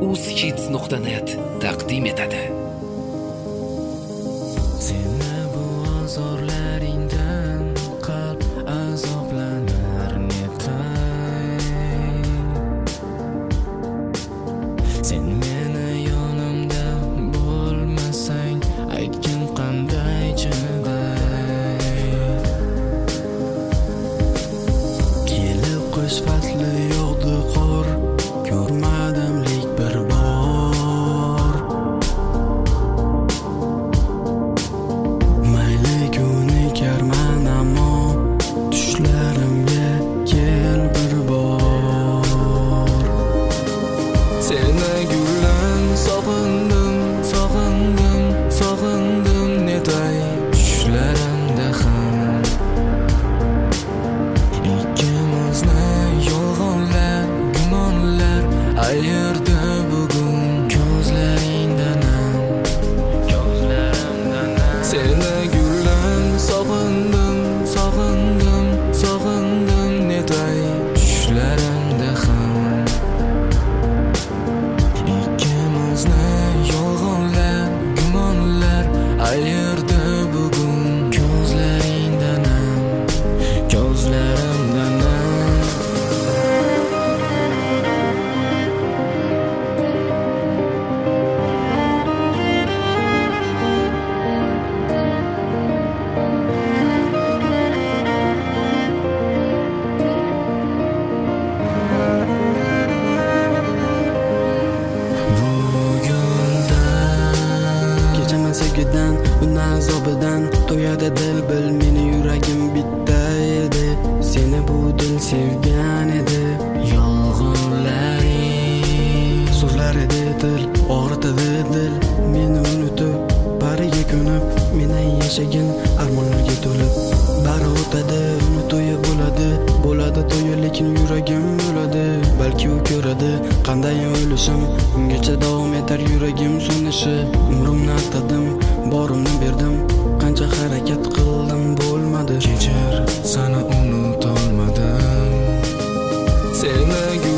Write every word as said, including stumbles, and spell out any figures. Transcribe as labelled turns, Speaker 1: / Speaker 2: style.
Speaker 1: uzhits nuqta net taqdim etadi.
Speaker 2: Seni bu azorlaringdan qalb azoblanar netay. Sen meni yonimda bo'lmasang, aytgin qanday chiday. Kelib qish fasli yog'di qor, ko'rmadimlik bir bor. Mayli ko'nikarman ammo tushlarimga kel bir bor. Seni gullan sog'indim, sog'indim, sog'indim netay tushlarimda ham. Ikkimizni yolg'onlar, gumonlar ayirdi bugun ko'zlaringdan ham, ko'zlarimdan ham. Seni gullan sog'indim, sog'indim, sog'indim netay tushlarimda ham. Ikkimizni yolg'onlar, gumonlar ayirdi bugun ko'zlaringdan ham, ko'zlarimdan ham. Kechaman sevgidan, uni azobidan to'yadi dil, bil meni yuragim bitta edi. Seni bu dil sevgan edi. Yolg'onlaring so'zlar edi dil, og'ritadi dil. Meni unutib, bariga ko'nib, meni yashagin armonlarga to'lib. Bari o'tadi, uni to'yi bo'ladi, bo'ladi to'yi lekin yuragim o'ladi. Balki u ko'radi qanday o'lishim, ungacha davom etar yuragim so'nishi. Umrimni atadim, borimni berdim, qancha harakat qildim bo'lmadi. Kechir, seni unutolmadim. Seni